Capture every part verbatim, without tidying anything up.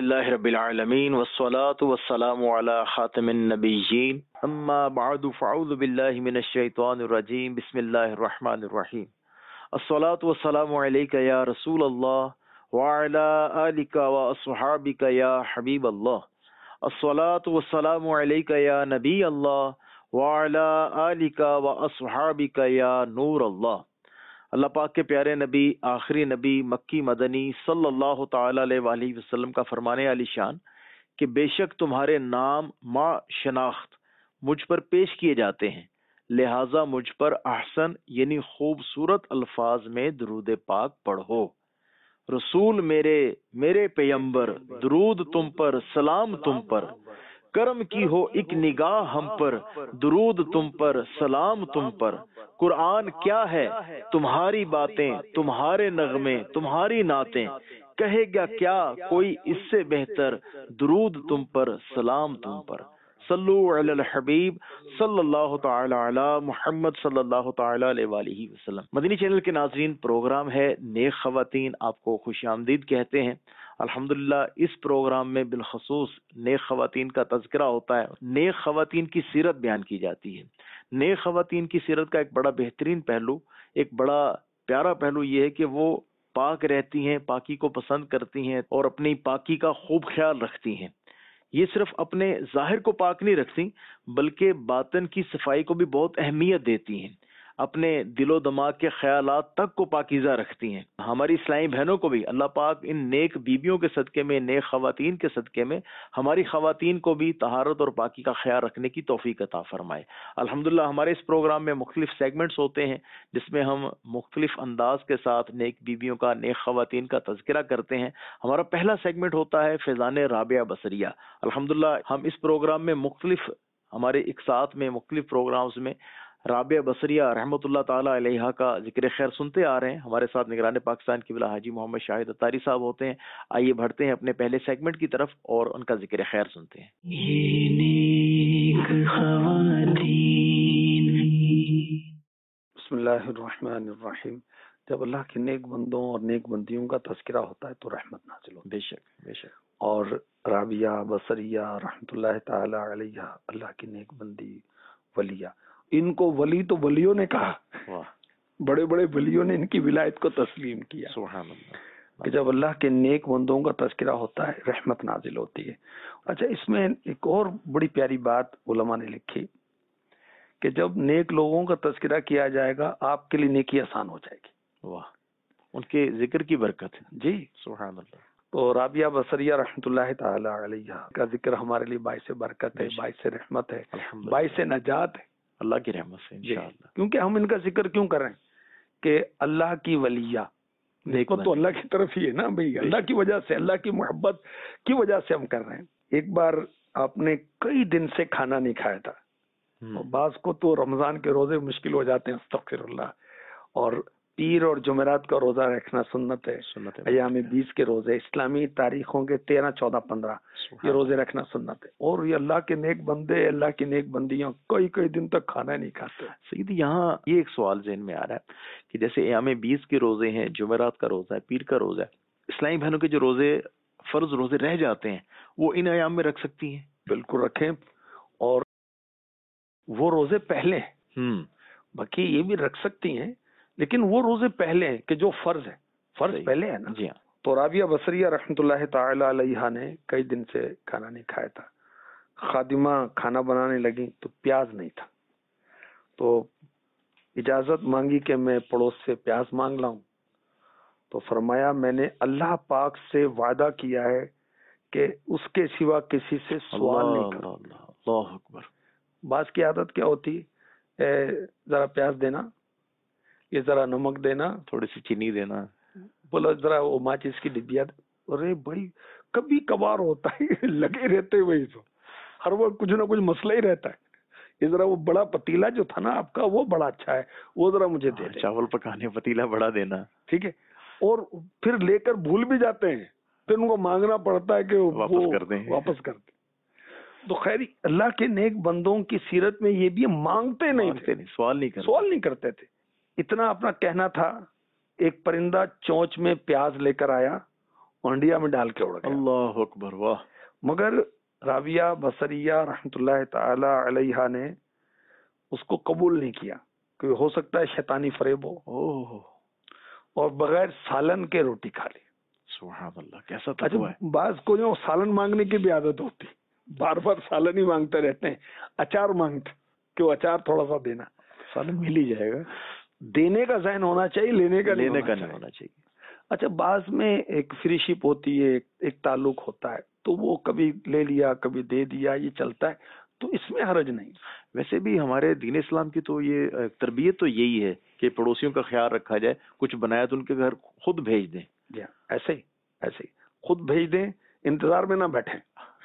للہ رب العالمین والصلاة والسلام علی خاتم النبیین اما بعد فاعوذ باللہ من الشیطان الرجیم بسم اللہ الرحمن الرحیم الصلاة والسلام علیک یا رسول اللہ وعلی آلک واصحابک یا حبیب اللہ الصلاة والسلام علیک یا نبی اللہ وعلی آلک واصحابک یا نور اللہ۔ اللہ پاک کے پیارے نبی، آخری نبی، مکی مدنی صلی اللہ تعالی علیہ وآلہ وسلم کا فرمانے علی شان کہ بے شک تمہارے نام ما شناخت مجھ پر پیش کیے جاتے ہیں، لہٰذا مجھ پر احسن یعنی خوبصورت الفاظ میں درود پاک پڑھو۔ رسول میرے میرے پیمبر، درود تم پر، سلام تم پر، کرم کی ہو ایک نگاہ ہم پر، درود تم پر، سلام تم پر۔ قرآن کیا ہے تمہاری باتیں، تمہارے نغمے، تمہاری نعتیں، کہے گا کیا کوئی اس سے بہتر، درود تم پر، سلام تم پر۔ صلو علی الحبیب صلی اللہ تعالی علی محمد صلی اللہ تعالی علیہ وآلہ وسلم۔ مدنی چینل کے ناظرین، پروگرام ہے نیک خواتین، آپ کو خوش آمدید کہتے ہیں۔ الحمدللہ اس پروگرام میں بالخصوص نیک خواتین کا تذکرہ ہوتا ہے، نیک خواتین کی سیرت بیان کی جاتی ہے۔ نیک خواتین کی سیرت کا ایک بڑا بہترین پہلو، ایک بڑا پیارا پہلو یہ ہے کہ وہ پاک رہتی ہیں، پاکی کو پسند کرتی ہیں اور اپنی پاکی کا خوب خیال رکھتی ہیں۔ یہ صرف اپنے ظاہر کو پاک نہیں رکھتی بلکہ باطن کی صفائی کو بھی بہت اہمیت دیتی ہیں، اپنے دل و دماغ کے خیالات تک کو پاکیزہ رکھتی ہیں۔ ہماری اسلامی بہنوں کو بھی اللہ پاک ان نیک بیویوں کے صدقے میں، نیک خواتین کے صدقے میں ہماری خواتین کو بھی طہارت اور پاکی کا خیال رکھنے کی توفیق عطا فرمائے۔ الحمدللہ ہمارے اس پروگرام میں مختلف سیگمنٹس ہوتے ہیں جس میں ہم مختلف انداز کے ساتھ نیک بیویوں کا، نیک خواتین کا تذکرہ کرتے ہیں۔ ہمارا پہلا سیگمنٹ ہوتا ہے فیضان رابعہ بصریہ۔ الحمدللہ ہم اس پروگرام میں مختلف ہمارے ایک ساتھ میں مختلف پروگرامز میں رابعہ بصریہ رحمۃ اللہ تعالی علیہ کا ذکر خیر سنتے آ رہے ہیں۔ ہمارے ساتھ نگران پاکستان کی بلا حاجی محمد شاہد اتاری صاحب ہوتے ہیں۔ آئیے بڑھتے ہیں اپنے پہلے سیگمنٹ کی طرف اور ان کا ذکر خیر سنتے ہیں۔ یہ نیک خواتین۔ بسم اللہ الرحمن الرحیم۔ جب اللہ کے نیک بندوں اور نیک بندیوں کا تذکرہ ہوتا ہے تو رحمت نازل ہوتی ہے۔ بے شک بے شک۔ اور رابعہ بصریہ رحمۃ اللہ تعالی علیہ اللہ کی نیک بندی ولیہ، ان کو ولی تو ولیوں نے کہا، بڑے بڑے ولیوں نے ان کی ولایت کو تسلیم کیا۔ سبحان اللہ۔ کہ جب اللہ کے نیک بندوں کا تذکرہ ہوتا ہے رحمت نازل ہوتی ہے۔ اچھا، اس میں ایک اور بڑی پیاری بات علماء نے لکھی کہ جب نیک لوگوں کا تذکرہ کیا جائے گا آپ کے لیے نیکی آسان ہو جائے گی۔ واہ، ان کے ذکر کی برکت ہے۔ جی سبحان اللہ۔ تو رابعہ بصریہ رحمۃ اللہ تعالی علیہ کا ذکر ہمارے لیے باعث برکت ہے، باعث رحمت ہے، باعث نجات ہے اللہ کی رحمت سے انشاءاللہ۔ کیونکہ ہم ان کا ذکر کیوں کر رہے ہیں کہ اللہ کی ولیہ دیکھو تو اللہ کی طرف ہی ہے نا بھائی، اللہ کی وجہ سے، اللہ کی محبت کی وجہ سے ہم کر رہے ہیں۔ ایک بار آپ نے کئی دن سے کھانا نہیں کھایا تھا، بعض کو تو رمضان کے روزے مشکل ہو جاتے ہیں، استغفر اللہ، اور پیر اور جمعرات کا روزہ رکھنا سنت ہے، ایام بیس کے روزے اسلامی تاریخوں کے تیرہ چودہ پندرہ یہ روزے رکھنا سنت ہے، اور یہ اللہ کے نیک بندے، اللہ کی نیک بندیاں کئی کئی دن تک کھانا نہیں کھاتے۔ سید یہاں یہ ایک سوال ذہن میں آ رہا ہے کہ جیسے ایام بیس کے روزے ہیں، جمعرات کا روزہ ہے، پیر کا روزہ ہے، اسلامی بہنوں کے جو روزے فرض روزے رہ جاتے ہیں وہ ان ایام میں رکھ سکتی ہیں؟ بالکل رکھیں، اور وہ روزے پہلے ہیں، باقی یہ بھی رکھ سکتی ہیں لیکن وہ روزے پہلے ہیں کہ جو فرض ہے، فرض پہلے ہے نا۔ جی ہاں۔ تو رابعہ بصریہ رحمۃ اللہ تعالی علیہ نے کئی دن سے کھانا نہیں کھایا تھا، خادمہ کھانا بنانے لگی تو پیاز نہیں تھا، تو اجازت مانگی کہ میں پڑوس سے پیاز مانگ لاؤں، تو فرمایا میں نے اللہ پاک سے وعدہ کیا ہے کہ اس کے سوا کسی سے سوال نہیں کروں۔ اللہ اکبر۔ بعض کی عادت کیا ہوتی ہے، ذرا پیاز دینا، یہ ذرا نمک دینا، تھوڑی سی چینی دینا، بولا ذرا وہ ماچس کی ڈبیا، ارے بڑی کبھی کبھار ہوتا ہے، لگے رہتے وہی تو ہر وقت کچھ نہ کچھ مسئلہ ہی رہتا ہے۔ یہ ذرا وہ بڑا پتیلا جو تھا نا آپ کا وہ بڑا اچھا ہے، وہ ذرا مجھے دے دیں، چاول پکانے پتیلا بڑا دینا، ٹھیک ہے۔ اور پھر لے کر بھول بھی جاتے ہیں، پھر ان کو مانگنا پڑتا ہے کہ واپس کر دیں، واپس کر دیں۔ تو خیر اللہ کے نیک بندوں کی سیرت میں یہ بھی مانگتے نہیں تھے، سوال نہیں کرتے سوال نہیں کرتے تھے۔ اتنا اپنا کہنا تھا، ایک پرندہ چونچ میں پیاز لے کر آیا انڈیا میں ڈال کے اڑ گیا. اللہ اکبر. واہ. مگر راویہ بصریہ رحمۃ اللہ تعالی علیہ نے اس کو قبول نہیں کیا کہ ہو سکتا ہے شیطانی فریب ہو, اوہ, اور بغیر سالن کے روٹی کھا لی. سبحان اللہ, کیسا اچھا, تقویٰ ہے. بعض کو جو سالن مانگنے کی بھی عادت ہوتی, بار بار سالن ہی مانگتے رہتے ہیں, اچار مانگتے کہ وہ اچار تھوڑا سا دینا. سالن مل ہی جائے گا. دینے کا ذہن ہونا چاہیے, لینے کا لینے کا نہیں نہیں ہونا چاہیے. اچھا, بعض میں ایک فری شپ ہوتی ہے, ایک, ایک تعلق ہوتا ہے, تو وہ کبھی لے لیا کبھی دے دیا, یہ چلتا ہے, تو اس میں حرج نہیں. ویسے بھی ہمارے دین اسلام کی تو یہ تربیت تو یہی ہے کہ پڑوسیوں کا خیال رکھا جائے, کچھ بنایا تو ان کے گھر خود بھیج دیں. جی ہاں, ایسے ہی ایسے ہی خود بھیج دیں, انتظار میں نہ بیٹھیں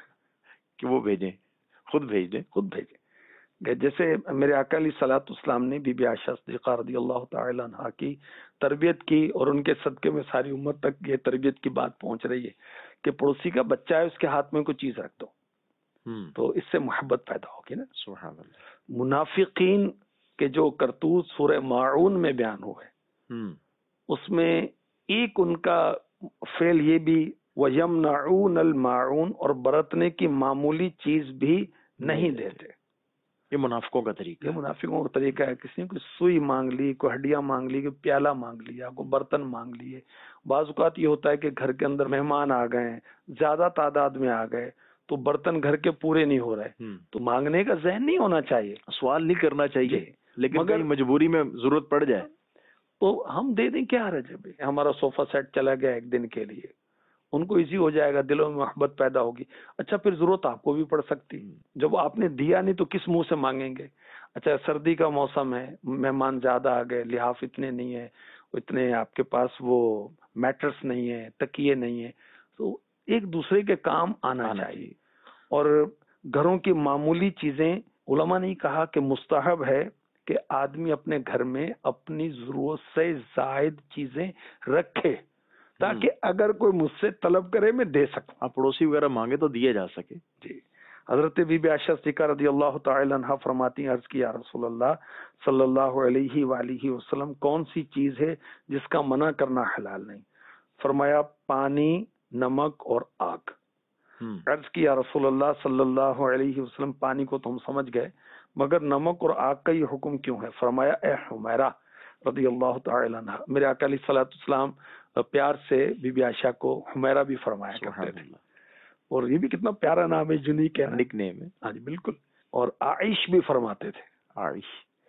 کہ وہ بھیجیں, خود بھیج دیں. خود بھیجیں. جیسے میرے آقا علیہ الصلوۃ والسلام نے بی بی عائشہ صدیقہ رضی اللہ تعالی عنہا کی تربیت کی, اور ان کے صدقے میں ساری امت تک یہ تربیت کی بات پہنچ رہی ہے کہ پڑوسی کا بچہ ہے, اس کے ہاتھ میں کوئی چیز رکھ دو, تو اس سے محبت پیدا ہوگی نا. سبحان اللہ. منافقین کے جو کرتوت سورہ ماعون میں بیان ہوئے, اس میں ایک ان کا فعل یہ بھی وَيَمْنَعُونَ الْمَاعُونَ, اور برتنے کی معمولی چیز بھی نہیں دیتے. یہ منافقوں کا طریقہ یہ منافقوں کا طریقہ ہے. کسی نے کوئی سوئی مانگ لی, کوئی ہڈیاں مانگ لی, کوئی پیالہ مانگ لیا, کوئی برتن مانگ لیے. بعض اوقات یہ ہوتا ہے کہ گھر کے اندر مہمان آ گئے, زیادہ تعداد میں آ گئے, تو برتن گھر کے پورے نہیں ہو رہے, تو مانگنے کا ذہن نہیں ہونا چاہیے, سوال نہیں کرنا چاہیے, لیکن اگر مجبوری میں ضرورت پڑ جائے تو ہم دے دیں, کیا حرج ہے بھائی. ہمارا صوفہ سیٹ چلا گیا ایک دن کے لیے, ان کو ایزی ہو جائے گا, دلوں میں محبت پیدا ہوگی. اچھا, پھر ضرورت آپ کو بھی پڑ سکتی, جب آپ نے دیا نہیں تو کس منہ سے مانگیں گے. اچھا, سردی کا موسم ہے, مہمان زیادہ آ گئے, لحاف اتنے نہیں ہے, اتنے آپ کے پاس وہ میٹرس نہیں ہے, تکیے نہیں ہے, تو ایک دوسرے کے کام آنا چاہیے. اور گھروں کی معمولی چیزیں, علماء نے کہا کہ مستحب ہے کہ آدمی اپنے گھر میں اپنی ضرورت سے زائد چیزیں رکھے, تاکہ اگر کوئی مجھ سے طلب کرے میں دے سکوں. آپ پڑوسی وغیرہ مانگے تو دیے جا سکے. جی, حضرت بی بی عائشہ صدیقہ رضی اللہ تعالی عنہا فرماتی ہیں, عرض کی یا رسول اللہ صلی اللہ علیہ وآلہ وسلم, کون سی چیز ہے جس کا منع کرنا حلال نہیں؟ فرمایا پانی, نمک اور آگ. عرض کی یا رسول اللہ صلی اللہ علیہ وسلم, پانی کو تو ہم سمجھ گئے, مگر نمک اور آگ کا یہ حکم کیوں ہے؟ فرمایا اے حمیرہ رضی اللہ تعالی عنہ, میرے آقا علیہ الصلوۃ والسلام پیار سے بی بی عائشہ کو حمیرہ بھی فرمایا کرتے تھے, اور یہ بھی کتنا پیارا نام ہے, یونیک ہے, نک نیم ہے. ہاں جی بالکل. اور عائش بھی فرماتے تھے, عائش,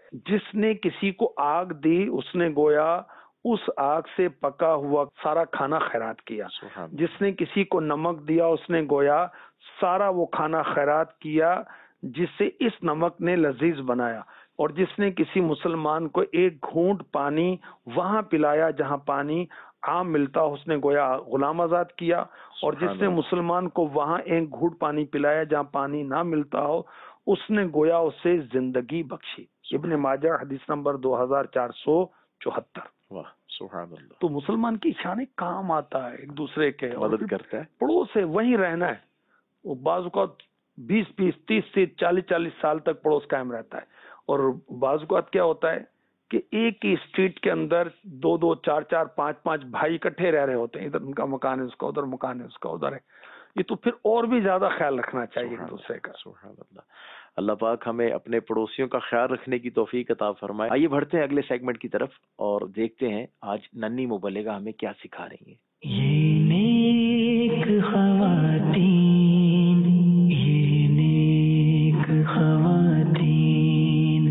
جس نے کسی کو آگ دی اس نے گویا اس آگ سے پکا ہوا سارا کھانا خیرات کیا. جس نے کسی کو نمک دیا اس نے گویا سارا وہ کھانا خیرات کیا جس سے اس نمک نے لذیذ بنایا. اور جس نے کسی مسلمان کو ایک گھونٹ پانی وہاں پلایا جہاں پانی عام ملتا اس نے گویا غلام آزاد کیا. اور جس نے مسلمان کو وہاں ایک گھونٹ پانی پلایا جہاں پانی نہ ملتا ہو اس نے گویا اسے زندگی بخشی. ابن ماجہ حدیث نمبر دو ہزار چار سو چوہتر. واہ سبحان اللہ. تو مسلمان کی شان کام آتا ہے, ایک دوسرے کے مدد کرتا ہے, پڑوس سے وہیں رہنا ہے. وہ بعض اوقات بیس بیس تیس سے چالیس چالیس سال تک پڑوس قائم رہتا ہے. اور بعض اوقات کیا ہوتا ہے کہ ایک ہی اسٹریٹ کے اندر دو دو چار چار پانچ پانچ بھائی اکٹھے رہ رہے ہوتے ہیں, ادھر ان کا مکان ہے, اس کا ادھر مکان ہے, اس کا ادھر ہے. یہ تو پھر اور بھی زیادہ خیال رکھنا چاہیے ایک دوسرے کا. سبحان اللہ. اللہ پاک ہمیں اپنے پڑوسیوں کا خیال رکھنے کی توفیق عطا فرمائے. آئیے بڑھتے ہیں اگلے سیگمنٹ کی طرف اور دیکھتے ہیں آج ننھی مبلغہ ہمیں کیا سکھا رہی ہیں. یہ نیک خواتین, یہ نیک خواتین.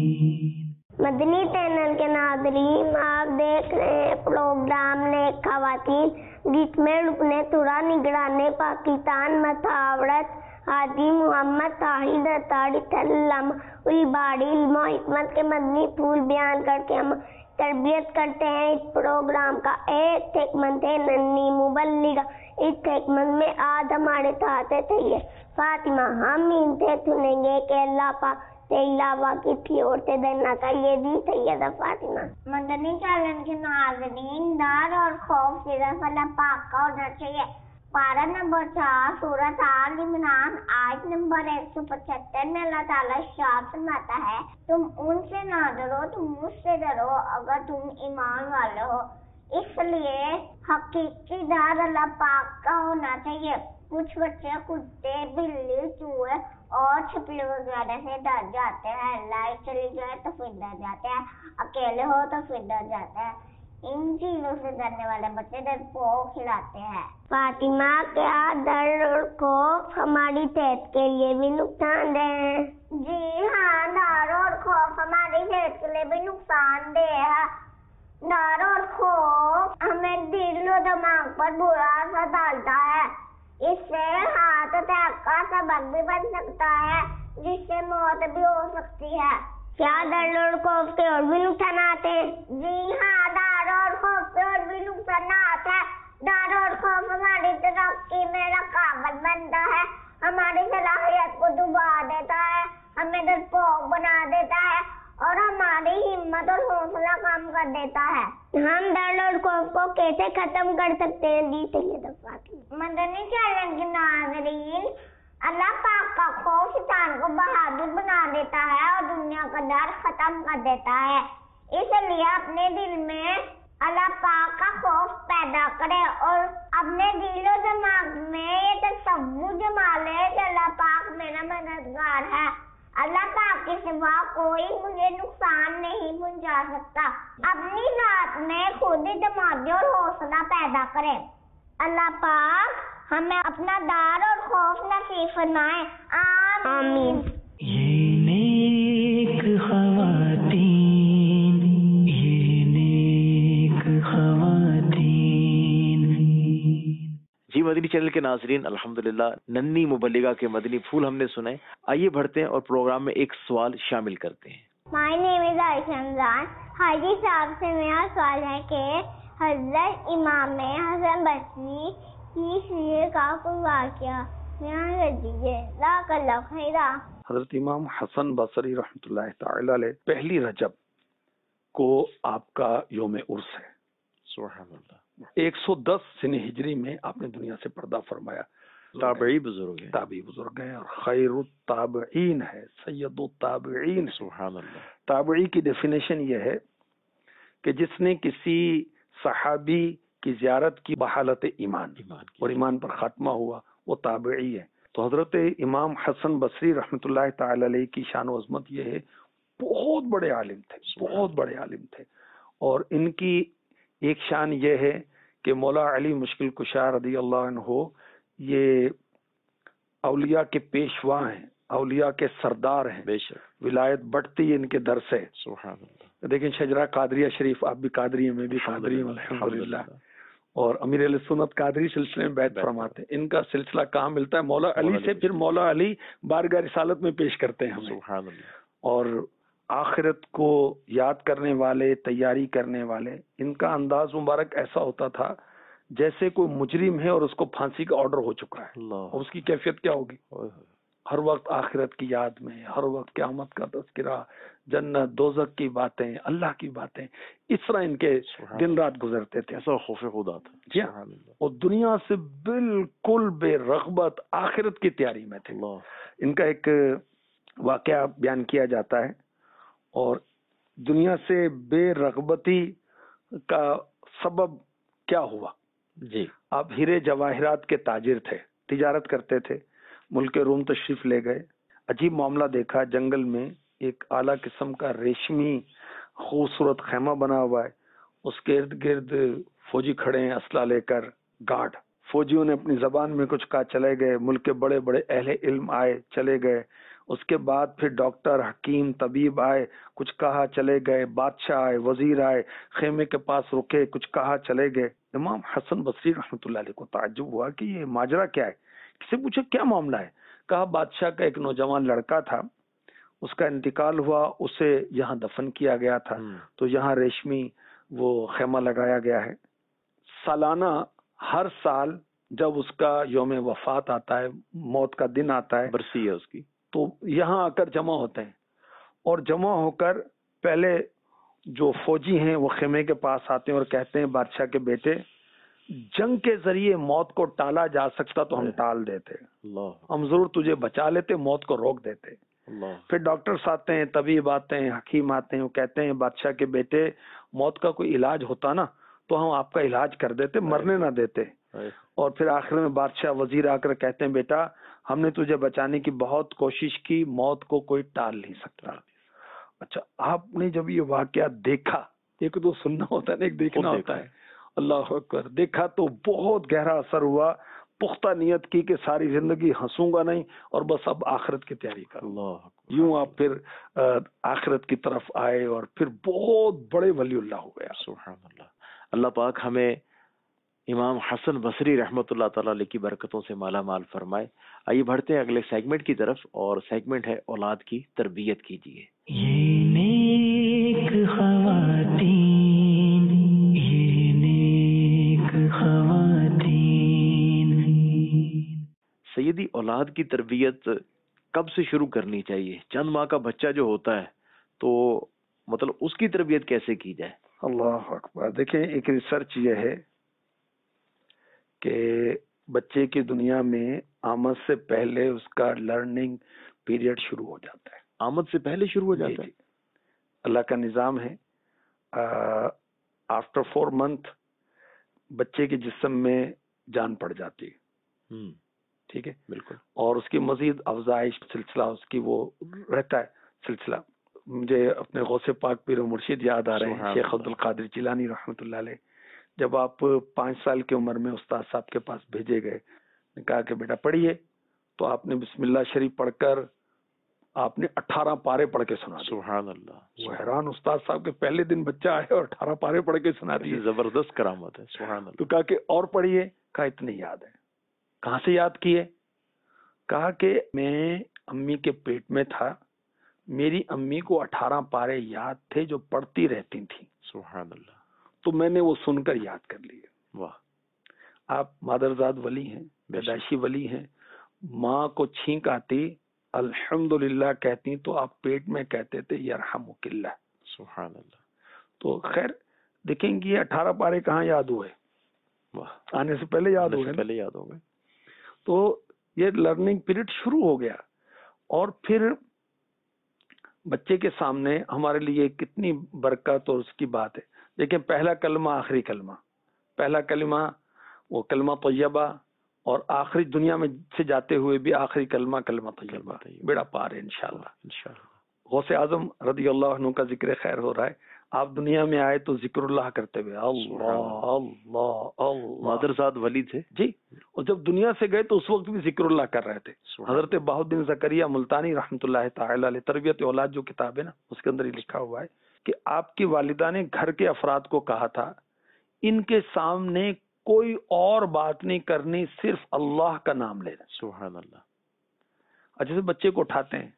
مدنی چینل کے ناظرین, آپ دیکھ رہے ہیں پروگرام نیک خواتین, جس میں رکن تھورا نگران پاکستان مساورت حاجی محمد طاہر اطہری علامہ الباری علم و حکمت کے مدنی پھول بیان کر کے ہم تربیت کرتے ہیں. اس پروگرام کا ایک سیگمنٹ ہے ننھی مبلغہ. اس سیگمنٹ میں آج ہمارے ساتھ ہے فاطمہ. ہم ان سے سنیں گے کہ اللہ پاک سے علاوہ کسی اور سے ڈرنا چاہیے. جی سیدہ فاطمہ. مدنی چینل کے ناظرین, ڈر اور خوف صرف اللہ پاک کا ہونا چاہیے. پارہ نمبر چار سورۃ آل عمران آیت نمبر ایک سو پچہتر میں اللہ تعالیٰ ارشاد فرماتا ہے, تم ان سے نہ ڈرو, تم مجھ سے ڈرو اگر تم ایمان والے ہو. اس لیے حقیقی ڈر اللہ پاک کا ہونا چاہیے. کچھ بچے کتے بلی چوہے اور چھپکلی وغیرہ سے ڈر جاتے ہیں. لائٹ چلی جائے تو پھر ڈر جاتے ہیں, اکیلے ہو تو پھر ڈر جاتے ہیں. ان چیزوں سے ڈرنے والے بچے ڈرپوک کھلاتے ہیں. فاطمہ, کیا ڈر اور خوف ہماری صحت کے لیے بھی نقصان دہ ہے؟ جی ہاں, ڈر اور خوف ہماری صحت کے لیے بھی نقصان دہ ہے. ڈر اور خوف ہمیں دل و دماغ پر برا اثر ڈالتا ہے. اس سے ہارٹ اٹیک کا سبب بھی بن سکتا ہے, جس سے موت بھی ہو سکتی ہے. کیا ڈر اور خوف کے اور بھی نقصانات ہیں؟ جی ہاں, ڈر اور خوف کے اور بھی نقصانات ہیں. ڈر اور خوف ہماری ترقی میں رکاوٹ بنتا ہے, ہماری صلاحیت کو دبا دیتا ہے, ہمیں ڈرپوک بنا دیتا ہے اور ہماری ہمت اور حوصلہ کم کر دیتا ہے. ہم ڈر اور خوف کو کیسے ختم کر سکتے ہیں؟ جی سید فاطمہ. مدنی چینل کے ناظرین, اللہ پاک کا خوف انسان کو بہادر بنا دیتا ہے اور دنیا کا ڈر ختم کر دیتا ہے. اس لیے اپنے دل میں اللہ پاک کا خوف پیدا کرے اور اپنے دل و دماغ میں یہ تصور جما لے کہ اللہ پاک میرا مددگار ہے. اللہ پاک کے سوا کوئی مجھے نقصان نہیں پہنچا سکتا. اپنی ذات میں خود اعتمادی اور حوصلہ پیدا کرے. اللہ پاک ہمیں اپنا ڈر اور خوف نصیب فرمائے. آمین. یہ نیک خواتین, یہ نیک خواتین. جی مدنی چینل کے ناظرین, الحمدللہ ننھی مبلغہ کے مدنی پھول ہم نے سنے. آئیے بڑھتے ہیں اور پروگرام میں ایک سوال شامل کرتے ہیں. مائی نیم از عائشہ رمضان. حاجی صاحب سے میرا سوال ہے کہ حضرت امام حسن بصری کی سیرت کا کوئی واقعہ بیان کر دیجیے. جزاک اللہ خیرا. حضرت امام حسن بصری رحمۃ اللہ تعالی علیہ پہلی رجب کو آپ کا یوم عرس ہے. سبحان اللہ. ایک سو دس سن ہجری میں آپ نے دنیا سے پردہ فرمایا. تابعی بزرگ ہیں, تابعی بزرگ ہیں اور خیر التابعین ہے, سید التابعین. سبحان اللہ. تابعی کی ڈیفینیشن یہ ہے کہ جس نے کسی صحابی کی زیارت کی بحالت ایمان, ایمان اور ایمان پر خاتمہ ہوا, وہ تابعی ہے. تو حضرت امام حسن بصری رحمۃ اللہ تعالی علیہ کی شان و عظمت یہ ہے, بہت بڑے عالم تھے, بہت بڑے عالم تھے. اور ان کی ایک شان یہ ہے کہ مولا علی مشکل کشا رضی اللہ عنہ یہ اولیاء کے پیشوا ہیں, اولیاء کے سردار ہیں. بے شک ولایت بڑھتی ہے ان کے در سے. سبحان اللہ. دیکھیں شجرہ قادریہ شریف, آپ بھی قادری ہیں, میں بھی قادری ہوں الحمدللہ. اور امیر علیہ سنت قادری سلسلے میں بیعت فرماتے ہیں. ان کا سلسلہ کہاں ملتا ہے؟ مولا علی سے, پھر مولا علی بارگاہ رسالت میں پیش کرتے ہیں ہمیں. سبحان اللہ. اور آخرت کو یاد کرنے والے, تیاری کرنے والے, ان کا انداز مبارک ایسا ہوتا تھا جیسے کوئی مجرم ہے اور اس کو پھانسی کا آرڈر ہو چکا ہے. اللہ. اور اس کی کیفیت کیا ہوگی؟ ہر وقت آخرت کی یاد میں, ہر وقت قیامت کا تذکرہ, جنت دوزخ کی باتیں, اللہ کی باتیں, اس طرح ان کے دن رات گزرتے تھے. ایسا خوف خدا تھا. جی ہاں. اور دنیا سے بالکل بے رغبت آخرت کی تیاری میں تھے. اللہ. ان کا ایک واقعہ بیان کیا جاتا ہے, اور دنیا سے بے رغبتی کا سبب کیا ہوا. جی. آپ ہیرے جواہرات کے تاجر تھے, تجارت کرتے تھے, ملک روم تشریف لے گئے. عجیب معاملہ دیکھا, جنگل میں ایک اعلیٰ قسم کا ریشمی خوبصورت خیمہ بنا ہوا ہے, اس کے ارد گرد فوجی کھڑے ہیں اسلحہ لے کر, گارڈ. فوجیوں نے اپنی زبان میں کچھ کہا, چلے گئے. ملک کے بڑے بڑے اہل علم آئے, چلے گئے. اس کے بعد پھر ڈاکٹر, حکیم, طبیب آئے, کچھ کہا, چلے گئے. بادشاہ آئے, وزیر آئے, خیمے کے پاس رکے, کچھ کہا, چلے گئے. امام حسن بصری رحمۃ اللہ علیہ کو تعجب ہوا کہ یہ ماجرا کیا ہے. کسی پوچھا کیا معاملہ ہے؟ کہا بادشاہ کا ایک نوجوان لڑکا تھا, اس کا انتقال ہوا, اسے یہاں دفن کیا گیا تھا, تو یہاں ریشمی وہ خیمہ لگایا گیا ہے. سالانہ ہر سال جب اس کا یوم وفات آتا ہے, موت کا دن آتا ہے, برسی ہے اس کی, تو یہاں آ کر جمع ہوتے ہیں. اور جمع ہو کر پہلے جو فوجی ہیں وہ خیمے کے پاس آتے ہیں اور کہتے ہیں بادشاہ کے بیٹے, جنگ کے ذریعے موت کو ٹالا جا سکتا تو ہم ٹال دیتے, ہم ضرور تجھے بچا لیتے, موت کو روک دیتے. پھر ڈاکٹرز آتے ہیں, طبیب آتے ہیں, حکیم آتے ہیں, وہ کہتے ہیں بادشاہ کے بیٹے موت کا کوئی علاج ہوتا نا تو ہم آپ کا علاج کر دیتے, مرنے نہ دیتے. اور پھر آخر میں بادشاہ وزیر آ کر کہتے ہیں بیٹا ہم نے تجھے بچانے کی بہت کوشش کی, موت کو کوئی ٹال نہیں سکتا. اچھا آپ نے جب یہ واقعہ دیکھا, ایک تو سننا ہوتا ہے نا, ایک دیکھنا ہوتا ہے. اللہ اکبر, دیکھا تو بہت گہرا اثر ہوا, پختہ نیت کی کہ ساری زندگی ہنسوں گا نہیں اور بس اب آخرت کی تیاری کروں. اللہ یوں آپ پھر آخرت کی طرف آئے اور پھر بہت بڑے ولی اللہ ہو گیا. سبحان اللہ. اللہ پاک ہمیں امام حسن بصری رحمۃ اللہ تعالی علیہ کی برکتوں سے مالا مال فرمائے. آئیے بڑھتے ہیں اگلے سیگمنٹ کی طرف, اور سیگمنٹ ہے اولاد کی تربیت کیجیے. یہ نیک خواتین, یہ نیک خواتین. سیدی, اولاد کی تربیت کب سے شروع کرنی چاہیے؟ چند ماہ کا بچہ جو ہوتا ہے تو مطلب اس کی تربیت کیسے کی جائے؟ اللہ اکبر. دیکھیں ایک ریسرچ یہ ہے کہ بچے کی دنیا میں آمد سے پہلے اس کا لرننگ پیریڈ شروع ہو جاتا ہے. آمد سے پہلے شروع ہو جاتا ہے؟ اللہ کا نظام ہے, آفٹر فور منتھ بچے کے جسم میں جان پڑ جاتی ہے. ٹھیک ہے, بالکل. اور اس کی مزید افزائش سلسلہ اس کی وہ رہتا ہے سلسلہ. مجھے اپنے غوث پاک پیر و مرشد یاد آ رہے ہیں, شیخ عبد القادر جیلانی رحمۃ اللہ علیہ. جب آپ پانچ سال کی عمر میں استاد صاحب کے پاس بھیجے گئے, نے کہا کہ بیٹا پڑھیے, تو آپ نے بسم اللہ شریف پڑھ کر آپ نے اٹھارہ پارے پڑھ کے سنا. سبحان اللہ. وہ حیران استاد صاحب کے پہلے دن بچہ آئے اور اٹھارہ پارے پڑھ کے سنا دیے. زبردست کرامت ہے. سبحان اللہ. تو کہا کہ اور پڑھیے, کہا اتنے یاد ہے. کہاں سے یاد کیے؟ کہا کہ میں امی کے پیٹ میں تھا, میری امی کو اٹھارہ پارے یاد تھے جو پڑھتی رہتی تھیں. سبحان اللہ. تو میں نے وہ سن کر یاد کر لیے. واہ. آپ مادرزاد ولی ہیں, پیدائشی ولی ہیں. ماں کو چھینک آتی الحمدللہ کہتی تو آپ پیٹ میں کہتے تھے یرحمک اللہ. سبحان اللہ. تو خیر دیکھیں گے یہ اٹھارہ پارے کہاں یاد ہوئے, واہ, آنے سے پہلے یاد ہو گئے, پہلے یاد ہو گئے. تو یہ لرننگ پیریڈ شروع ہو گیا. اور پھر بچے کے سامنے ہمارے لیے کتنی برکت اور اس کی بات ہے. دیکھیں پہلا کلمہ آخری کلمہ, پہلا کلمہ وہ کلمہ طیبہ, اور آخری دنیا میں سے جاتے ہوئے بھی آخری کلمہ کلمہ طیبہ, بیڑا پار ہے انشاءاللہ. انشاءاللہ. غوث اعظم رضی اللہ عنہ کا ذکر خیر ہو رہا ہے. آپ دنیا میں آئے تو ذکر اللہ کرتے ہوئے اللہ اللہ اللہ. مادرزاد ولی تھے جی, اور جب دنیا سے گئے تو اس وقت بھی ذکر اللہ کر رہے تھے. حضرت بہاؤالدین زکریا ملتانی رحمۃ اللہ تعالی علیہ تربیت اولاد جو کتاب ہے نا, اس کے اندر یہ لکھا ہوا ہے کہ آپ کی والدہ نے گھر کے افراد کو کہا تھا ان کے سامنے کوئی اور بات نہیں کرنی, صرف اللہ کا نام لینا. سبحان اللہ. اور جیسے بچے کو اٹھاتے ہیں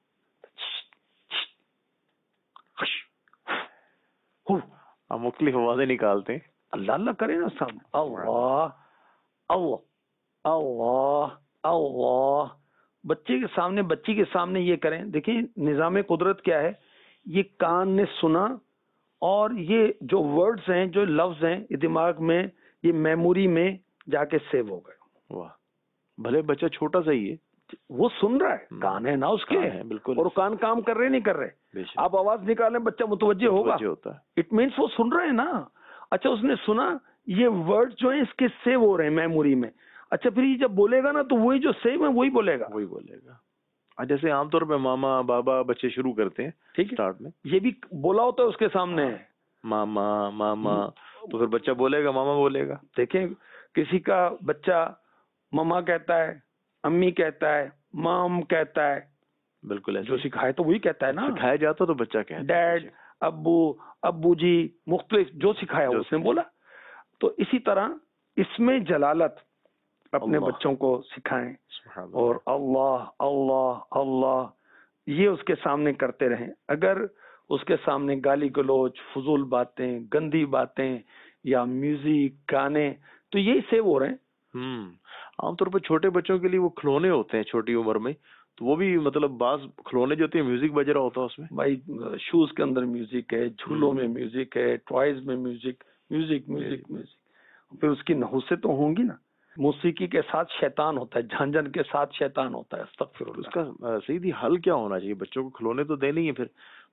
ہم مختلف آوازیں نکالتے ہیں, اللہ اللہ کرے نا سب, اللہ اللہ اللہ اللہ. بچے کے سامنے بچی کے سامنے یہ کریں. دیکھیں نظام قدرت کیا ہے, یہ کان نے سنا اور یہ جو ورڈز ہیں جو لفظ ہیں یہ دماغ میں یہ میموری میں جا کے سیو ہو گئے. واہ, بھلے بچہ چھوٹا سا ہی ہے, وہ سن رہا ہے, کان ہے نا اس کے, بالکل, اور کان کام کر رہے نہیں کر رہے. آپ آواز نکالیں بچہ متوجہ ہوگا, اٹ مینس وہ سن رہے ہیں نا. اچھا اس نے سنا, یہ ورڈ جو ہیں اس کے سیو ہو رہے ہیں میموری میں. اچھا پھر یہ جب بولے گا نا تو وہی جو سیو ہے وہی بولے گا, وہی بولے گا. جیسے عام طور پہ ماما بابا بچے شروع کرتے ہیں, ٹھیک اسٹارٹ میں یہ بھی بولا ہوتا ہے اس کے سامنے ماما ماما, تو پھر بچہ بولے گا ماما بولے گا. دیکھیں کسی کا بچہ ماما کہتا ہے, امی کہتا ہے, مام کہتا ہے, بالکل جو سکھائے تو وہی کہتا ہے نا, سکھایا جاتا تو بچہ کہتا ہے ڈیڈ, ابو, ابو جی, مختلف جو سکھایا اس نے بولا. تو اسی طرح اس میں جلالت اپنے بچوں کو سکھائیں, اور اللہ اللہ اللہ یہ اس کے سامنے کرتے رہیں. اگر اس کے سامنے گالی گلوچ, فضول باتیں, گندی باتیں یا میوزک گانے, تو یہی سیو ہو رہے ہیں. ہم عام طور پر چھوٹے بچوں کے لیے وہ کھلونے ہوتے ہیں چھوٹی عمر میں, تو وہ بھی مطلب بعض کھلونے جو ہوتے ہیں میوزک بج رہا ہوتا ہے اس میں. بھائی شوز کے اندر میوزک ہے, جھولوں میں میوزک ہے, ٹوائز میں میوزک میوزک میوزک میوزک پھر اس کی نحوستیں تو ہوں گی نا. موسیقی کے ساتھ شیطان ہوتا ہے, جھن جھن کے ساتھ شیطان ہوتا ہے. استغفر اللہ. اس کا سیدھی حل کیا ہونا چاہیے؟ بچوں کو کھلونے تو دینے ہی ہیں, پھر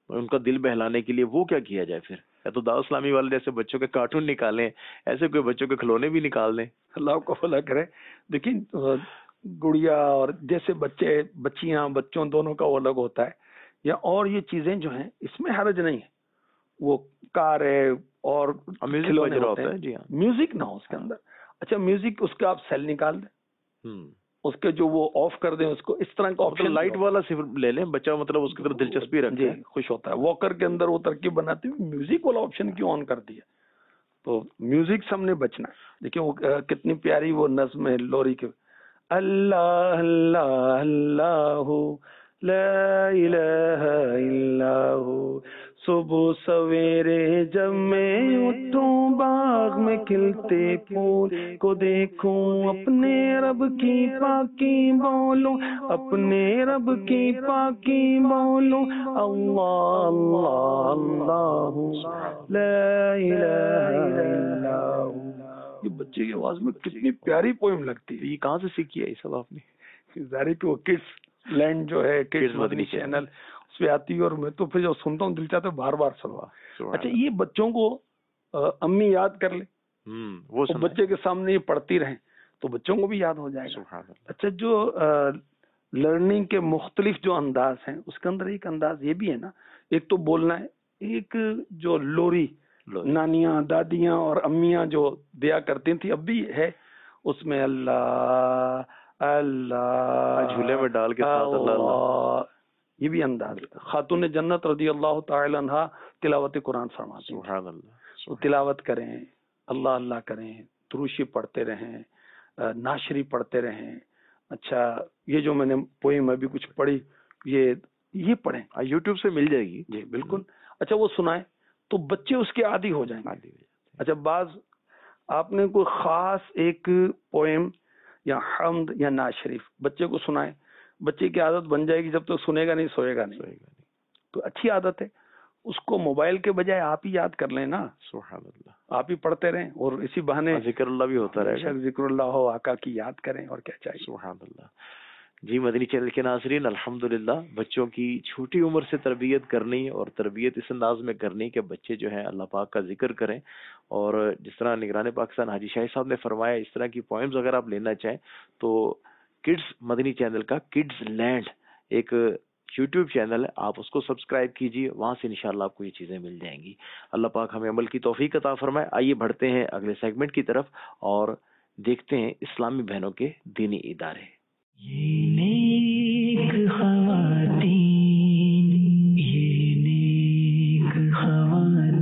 ان کا دل بہلانے کے لیے وہ کیا کیا جائے پھر؟ یا تو دعوت اسلامی والے جیسے بچوں کے کارٹون نکالیں، ایسے کوئی بچوں کے کھلونے بھی نکال دیں. اللہ کو بھلا کرے. دیکھیں گڑیا اور جیسے بچے بچیاں بچوں دونوں کا وہ الگ ہوتا ہے، یا اور یہ چیزیں جو ہیں اس میں حرج نہیں ہے. وہ کار ہے اور کھلونے ہوتے ہیں، جی ہاں، میوزک نہ ہو اس کے اندر. اچھا میوزک اس کا آپ سیل نکال دیں، اس کے جو وہ آف کر دیں اس کو، اس طرح کا آپشن لائٹ والا صرف لے لیں، بچہ مطلب اس کی طرف دلچسپی رکھے، جی خوش ہوتا ہے. واکر کے اندر وہ ترکیب بناتے ہوئے میوزک والا آپشن کیوں آن کر دیا؟ تو میوزک سے ہم نے بچنا ہے. دیکھیں وہ کتنی پیاری وہ نظم ہے لوری کے، اللہ اللہ اللہ لا الہ الا ہو. صبح سویرے جب میں اٹھوں باغ میں کھلتے پھول کو دیکھوں، اپنے رب کی پاکی بولوں، اپنے رب کی پاکی بولوں، اللہ اللہ اللہ لا الہ الا ہو. یہ بچے کی آواز میں کتنی پیاری پوئم لگتی ہے. یہ کہاں سے سیکھی ہے یہ سب آپ نے؟ ظاہر کہ وہ کڈس لینڈ جو ہے کڈس مدنی چینل اس پہ آتی ہے، اور میں تو پھر جو سنتا ہوں دل چاہتا ہے بار بار سنوا. اچھا یہ بچوں کو امی یاد کر لے، وہ بچے کے سامنے یہ پڑھتی رہیں تو بچوں کو بھی یاد ہو جائے گا. اچھا جو لرننگ کے مختلف جو انداز ہیں اس کے اندر ایک انداز یہ بھی ہے نا، ایک تو بولنا ہے، ایک جو لوری نانیاں دادیاں اور امیاں جو دیا کرتی تھیں اب بھی ہے، اس میں اللہ اللہ جھولے میں ڈال کے ساتھ اللہ اللہ، یہ بھی انداز. خاتون جنت رضی اللہ تعالی عنہا تلاوت قرآن فرماتی ہیں. سبحان اللہ. تو تلاوت کریں، اللہ اللہ کریں، دروشی پڑھتے رہیں، ناشری پڑھتے رہیں. اچھا یہ جو میں نے پوئم ابھی کچھ پڑھی یہ یہ پڑھیں، یوٹیوب سے مل جائے گی. جی بالکل. اچھا وہ سنائیں تو بچے اس کے عادی ہو جائیں گے. اچھا بعض آپ نے کوئی خاص ایک پوئم یا حمد یا نعت شریف بچے کو سنائیں، بچے کی عادت بن جائے گی، جب تک سنے گا نہیں سوئے گا نہیں. تو اچھی عادت ہے. اس کو موبائل کے بجائے آپ ہی یاد کر لیں نا، سبحان اللہ، آپ ہی پڑھتے رہیں اور اسی بہانے ذکر اللہ بھی ہوتا رہے گا. ذکر اللہ ہو، آقا کی یاد کریں، اور کیا چاہیے. سبحان اللہ. جی مدنی چینل کے ناظرین، الحمدللہ بچوں کی چھوٹی عمر سے تربیت کرنی اور تربیت اس انداز میں کرنی کہ بچے جو ہیں اللہ پاک کا ذکر کریں. اور جس طرح نگران پاکستان حاجی شاہی صاحب نے فرمایا، اس طرح کی پوئمز اگر آپ لینا چاہیں تو کڈز مدنی چینل کا کڈز لینڈ ایک یوٹیوب چینل ہے، آپ اس کو سبسکرائب کیجیے، وہاں سے انشاءاللہ آپ کو یہ چیزیں مل جائیں گی. اللہ پاک ہمیں عمل کی توفیق عطا فرمائے. آئیے بڑھتے ہیں اگلے سیگمنٹ کی طرف اور دیکھتے ہیں اسلامی بہنوں کے دینی ادارے. یہ نیک خواتین، یہ نیک خواتین،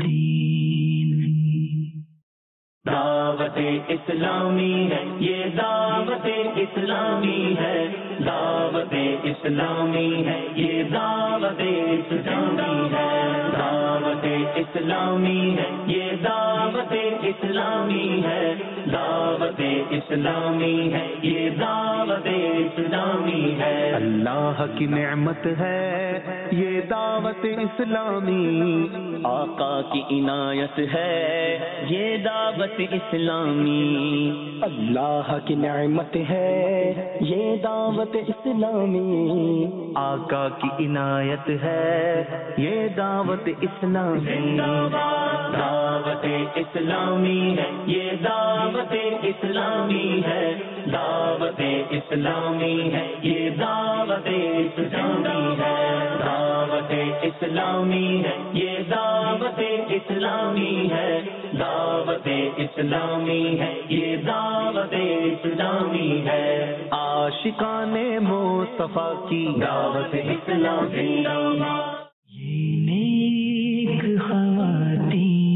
دعوت اسلامی ہے، یہ دعوت اسلامی ہے، دعوت اسلامی ہے، یہ دعوت اسلامی ہے، دعوت اسلامی ہے، یہ دعوت اسلامی ہے، دعوت اسلامی ہے، یہ دعوت اسلامی ہے. اللہ کی نعمت ہے یہ دعوت اسلامی، آقا کی عنایت ہے یہ دعوت اسلامی. اللہ کی نعمت ہے یہ دعوت اسلامی، آقا کی عنایت ہے یہ دعوت اسلامی. دعوت اسلامی ہے یہ دعوت اسلامی ہے، دعوت اسلامی ہے یہ دعوت اسلامی ہے، دعوت اسلامی ہے یہ دعوت اسلامی ہے، دعوت اسلامی ہے یہ دعوت اسلامی ہے. عاشقان مصطفیٰ کی دعوت اسلامی. یہ نیک خواتین،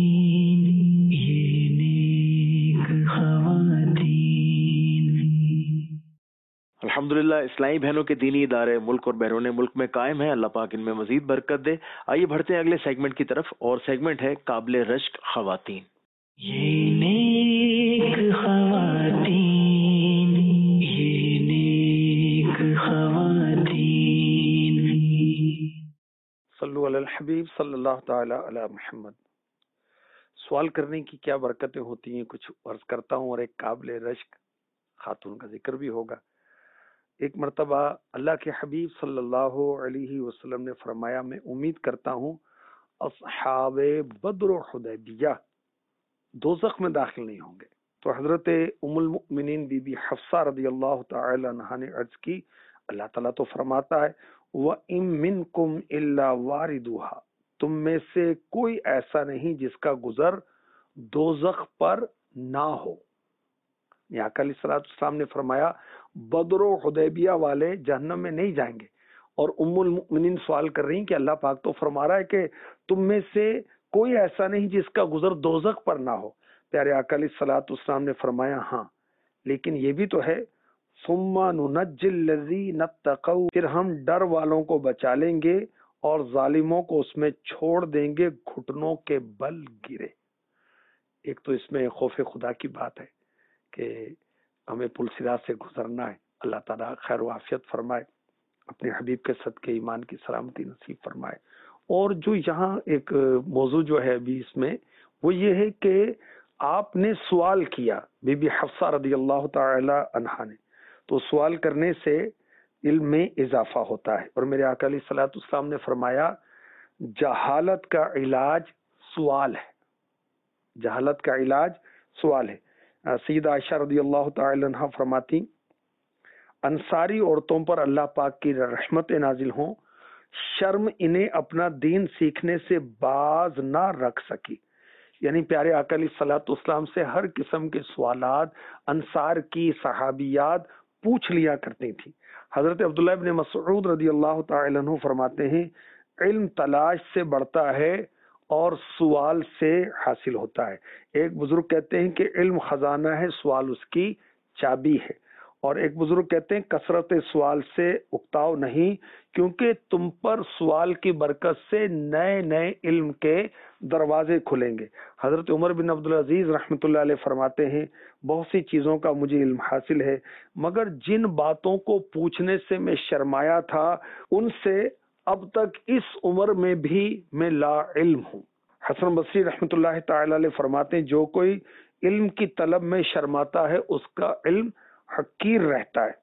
یہ نیک خواتین. الحمدللہ اسلامی بہنوں کے دینی ادارے ملک اور بیرون ملک میں قائم ہیں. اللہ پاک ان میں مزید برکت دے. آئیے بڑھتے ہیں اگلے سیگمنٹ کی طرف، اور سیگمنٹ ہے قابل رشک خواتین. یہ نیک خواتین، یہ نیک خواتین. صلو علی الحبیب صلی اللہ تعالی علی محمد. سوال کرنے کی کیا برکتیں ہوتی ہیں کچھ عرض کرتا ہوں، اور ایک قابل رشک خاتون کا ذکر بھی ہوگا. ایک مرتبہ اللہ کے حبیب صلی اللہ علیہ وسلم نے فرمایا میں امید کرتا ہوں اصحاب بدر و حدیبیہ دوزخ میں داخل نہیں ہوں گے. تو حضرت ام المؤمنین بی بی حفصہ رضی اللہ تعالی عنہا نے عرض کی اللہ تعالیٰ تو فرماتا ہے وَإِن مِّنكُمْ إِلَّا وَارِدُهَا، تم میں سے کوئی ایسا نہیں جس کا گزر دوزخ پر نہ ہو. یہاں علیہ الصلوۃ والسلام نے فرمایا بدر و حدیبیہ والے جہنم میں نہیں جائیں گے، اور ام المؤمنین سوال کر رہی ہیں کہ اللہ پاک تو فرما رہا ہے کہ تم میں سے کوئی ایسا نہیں جس کا گزر دوزخ پر نہ ہو. پیارے آقا علیہ الصلوۃ والسلام نے فرمایا ہاں لیکن یہ بھی تو ہے ثم ننجی الذین اتقوا، پھر ہم ڈر والوں کو بچا لیں گے اور ظالموں کو اس میں چھوڑ دیں گے گھٹنوں کے بل گرے. ایک تو اس میں خوف خدا کی بات ہے کہ ہمیں پل صراط سے گزرنا ہے. اللہ تعالیٰ خیر و عافیت فرمائے، اپنے حبیب کے صدقے ایمان کی سلامتی نصیب فرمائے. اور جو یہاں ایک موضوع جو ہے ابھی اس میں وہ یہ ہے کہ آپ نے سوال کیا بی بی حفصہ رضی اللہ تعالی عنہا نے، تو سوال کرنے سے علم میں اضافہ ہوتا ہے. اور میرے آقا علیہ الصلوۃ والسلام نے فرمایا جہالت کا علاج سوال ہے، جہالت کا علاج سوال ہے. سیدہ عائشہ رضی اللہ تعالی عنہا فرماتی انصاری عورتوں پر اللہ پاک کی رحمت نازل ہوں، شرم انہیں اپنا دین سیکھنے سے باز نہ رکھ سکی. یعنی پیارے آقا علیہ الصلوۃ والسلام سے ہر قسم کے سوالات انصار کی صحابیات پوچھ لیا کرتی تھی. حضرت عبداللہ ابن مسعود رضی اللہ تعالی عنہ فرماتے ہیں علم تلاش سے بڑھتا ہے اور سوال سے حاصل ہوتا ہے. ایک بزرگ کہتے ہیں کہ علم خزانہ ہے، سوال اس کی چابی ہے. اور ایک بزرگ کہتے ہیں کثرت سوال سے اکتاؤ نہیں، کیونکہ تم پر سوال کی برکت سے نئے نئے علم کے دروازے کھلیں گے. حضرت عمر بن عبدالعزیز رحمۃ اللہ علیہ فرماتے ہیں بہت سی چیزوں کا مجھے علم حاصل ہے مگر جن باتوں کو پوچھنے سے میں شرمایا تھا ان سے اب تک اس عمر میں بھی میں لا علم ہوں. حسن بصری رحمۃ اللہ تعالی علیہ فرماتے ہیں جو کوئی علم کی طلب میں شرماتا ہے اس کا علم حقیر رہتا ہے.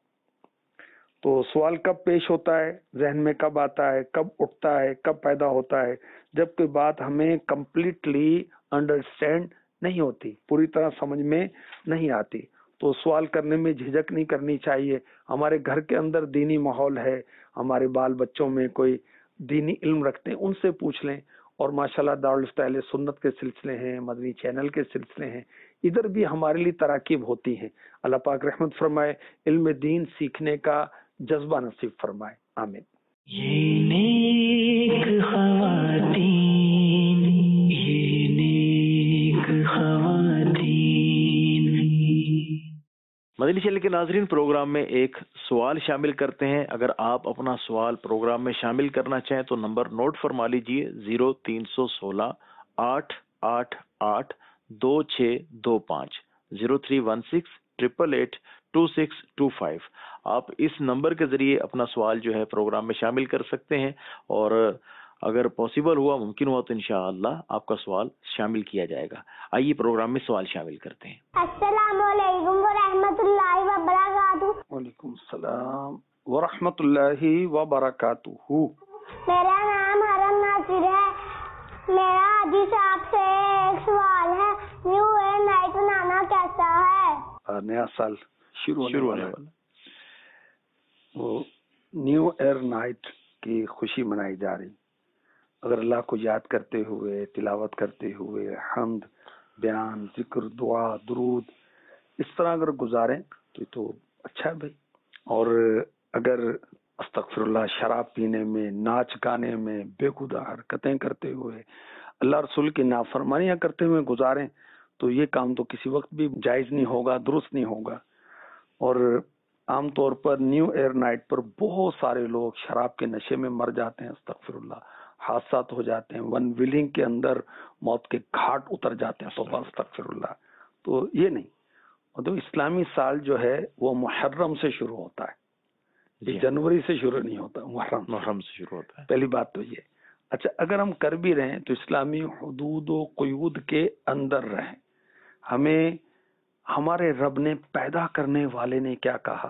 تو سوال کب پیش ہوتا ہے، ذہن میں کب آتا ہے، کب اٹھتا ہے، کب پیدا ہوتا ہے؟ جب کوئی بات ہمیں کمپلیٹلی انڈرسٹینڈ نہیں ہوتی، پوری طرح سمجھ میں نہیں آتی، تو سوال کرنے میں جھجک نہیں کرنی چاہیے. ہمارے گھر کے اندر دینی ماحول ہے، ہمارے بال بچوں میں کوئی دینی علم رکھتے ہیں ان سے پوچھ لیں. اور ماشاءاللہ دارالفتہ اہل سنت کے سلسلے ہیں، مدنی چینل کے سلسلے ہیں، ادھر بھی ہمارے لیے تراکیب ہوتی ہیں. اللہ پاک رحمت فرمائے، علم دین سیکھنے کا جذبہ نصیب فرمائے. آمین. یہ نیک خواتین، یہ نیک خواتین. مدنی چینل کے ناظرین، پروگرام میں ایک سوال شامل کرتے ہیں. اگر آپ اپنا سوال پروگرام میں شامل کرنا چاہیں تو نمبر نوٹ فرما لیجئے زیرو تین سو سولہ آٹھ آٹھ آٹھ دو چھ دو پانچ zero three one six triple eight two six two five. آپ اس نمبر کے ذریعے اپنا سوال جو ہے پروگرام میں شامل کر سکتے ہیں، اور اگر پاسبل ہوا، ممکن ہوا تو انشاءاللہ آپ کا سوال شامل کیا جائے گا. آئیے پروگرام میں سوال شامل کرتے ہیں. السلام علیکم ورحمۃ اللہ وبرکاتہ. وعلیکم السلام ورحمۃ اللہ وبرکاتہ. میرا نام حرم ناصر ہے. میرا حاجی صاحب سے ایک سوال ہے، نیو ایئر نائٹ منانا کیسا ہے؟ نیا سال شروع شروع ہونے والا وہ نیو ایئر نائٹ کی خوشی منائی جا رہی. اگر اللہ کو یاد کرتے ہوئے، تلاوت کرتے ہوئے، حمد، بیان، ذکر، دعا، درود اس طرح اگر گزاریں تو تو اچھا ہے بھائی. اور اگر استغفر اللہ شراب پینے میں، ناچ گانے میں، بےخدا حرکتیں کرتے ہوئے، اللہ رسول کی نافرمانیاں کرتے ہوئے گزاریں تو یہ کام تو کسی وقت بھی جائز نہیں ہوگا، درست نہیں ہوگا. اور عام طور پر نیو ایئر نائٹ پر بہت سارے لوگ شراب کے نشے میں مر جاتے ہیں، استغفر اللہ، حادثات ہو جاتے ہیں، ون ویلنگ کے اندر موت کے گھاٹ اتر جاتے ہیں، توبہ استغفر اللہ. تو یہ نہیں. اور تو اسلامی سال جو ہے وہ محرم سے شروع ہوتا ہے، جی. جنوری سے شروع نہیں ہوتا، محرم محرم سے شروع ہوتا ہے. پہلی بات تو یہ. اچھا، اگر ہم کر بھی رہیں تو اسلامی حدود و قیود کے اندر رہیں. ہمیں ہمارے رب نے پیدا کرنے والے نے کیا کہا،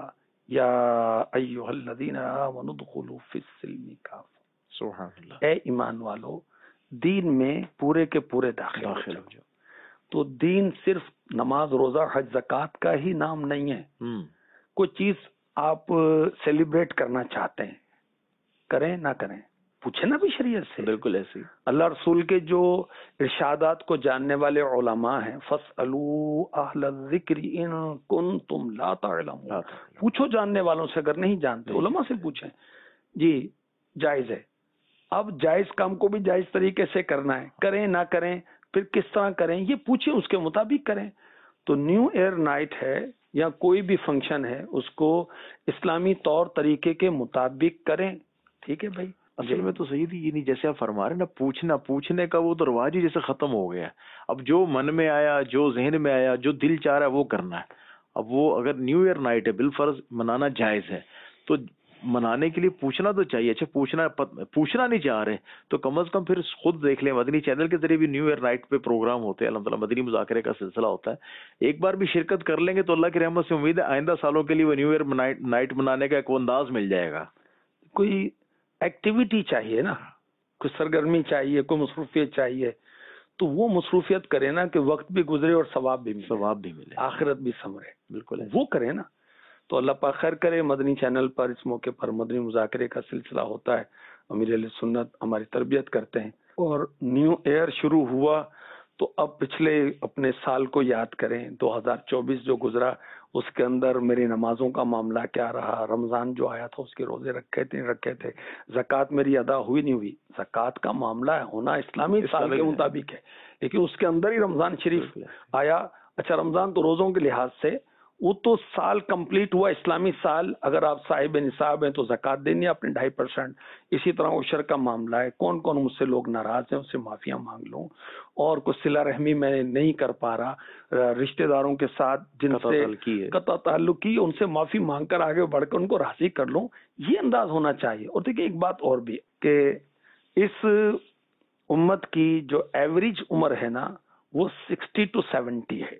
یا ایھا الذین آمنوا ادخلوا فی السلم کافہ، سبحان اللہ، اے ایمان والو دین میں پورے کے پورے داخل ہو داخل جاؤ۔ ہو جاؤ۔ تو دین صرف نماز روزہ حج زکوٰۃ کا ہی نام نہیں ہے۔ ہم، کوئی چیز آپ سیلیبریٹ کرنا چاہتے ہیں، کریں نہ کریں، پوچھیں نا بھی شریعت سے۔ بالکل ایسے ہی، اللہ رسول کے جو ارشادات کو جاننے والے علماء ہیں، فَاسْأَلُوا أَهْلَ الذِّكْرِ إِن كُنتُمْ لَا تَعْلَمُونَ، پوچھو جاننے والوں سے اگر نہیں جانتے، علماء سے پوچھیں۔ جی جائز ہے۔ اب جائز کام کو بھی جائز طریقے سے کرنا ہے، کریں نہ کریں، پھر کس طرح کریں یہ پوچھیں، اس کے مطابق کریں۔ تو نیو ایئر نائٹ ہے یا کوئی بھی فنکشن ہے، اس کو اسلامی طور طریقے کے مطابق کریں، ٹھیک ہے بھائی۔ اصل میں تو صحیح تھی، یہ نہیں جیسے آپ فرما رہے ہیں نا، پوچھنا پوچھنے کا وہ تو رواج ہی جیسے ختم ہو گیا ہے۔ اب جو من میں آیا، جو ذہن میں آیا، جو دل چاہ رہا ہے وہ کرنا ہے۔ اب وہ اگر نیو ایئر نائٹ ہے بالفرض منانا جائز ہے، تو منانے کے لیے پوچھنا تو چاہیے۔ اچھا پوچھنا پوچھنا نہیں چاہ رہے تو کم از کم پھر خود دیکھ لیں، مدنی چینل کے ذریعے بھی نیو ایئر نائٹ پہ پروگرام ہوتے ہیں، الحمد للہ مدنی مذاکرے کا سلسلہ ہوتا ہے، ایک بار بھی شرکت کر لیں گے تو اللہ کی رحمت سے امید ہے آئندہ سالوں کے لیے وہ نیو ایئر نائٹ منانے کا ایک انداز مل جائے گا۔ کوئی ایکٹیویٹی چاہیے نا، کوئی سرگرمی چاہیے، کوئی مصروفیت چاہیے، تو وہ مصروفیت کرے نا کہ وقت بھی گزرے اور ثواب بھی ملے، ثواب بھی ملے، آخرت بھی سنورے، بالکل وہ کرے نا۔ تو اللہ پاک خیر کرے۔ مدنی چینل پر اس موقع پر مدنی مذاکرے کا سلسلہ ہوتا ہے، امیر علیہ سنت ہماری تربیت کرتے ہیں، اور نیو ایئر شروع ہوا تو اب پچھلے اپنے سال کو یاد کریں، دو ہزار چوبیس جو گزرا اس کے اندر میری نمازوں کا معاملہ کیا رہا، رمضان جو آیا تھا اس کے روزے رکھے تھے رکھے تھے زکوٰۃ میری ادا ہوئی نہیں ہوئی۔ زکوٰۃ کا معاملہ ہونا اسلامی سال کے مطابق ہے، لیکن اس کے اندر ہی رمضان شریف آیا۔ اچھا رمضان تو روزوں کے لحاظ سے وہ تو سال کمپلیٹ ہوا اسلامی سال، اگر آپ صاحب نصاب ہیں تو زکوٰۃ دینی ہے اپنے ڈھائی پرسینٹ۔ اسی طرح عشر کا معاملہ ہے، کون کون مجھ سے لوگ ناراض ہیں ان سے معافیاں مانگ لوں، اور کچھ صلہ رحمی میں نہیں کر پا رہا، رشتہ داروں کے ساتھ جن سے قطع تعلق کی ان سے معافی مانگ کر آگے بڑھ کر ان کو راضی کر لوں، یہ انداز ہونا چاہیے۔ اور دیکھیں ایک بات اور بھی کہ اس امت کی جو ایوریج عمر ہے نا وہ سکسٹی ٹو سیونٹی ہے۔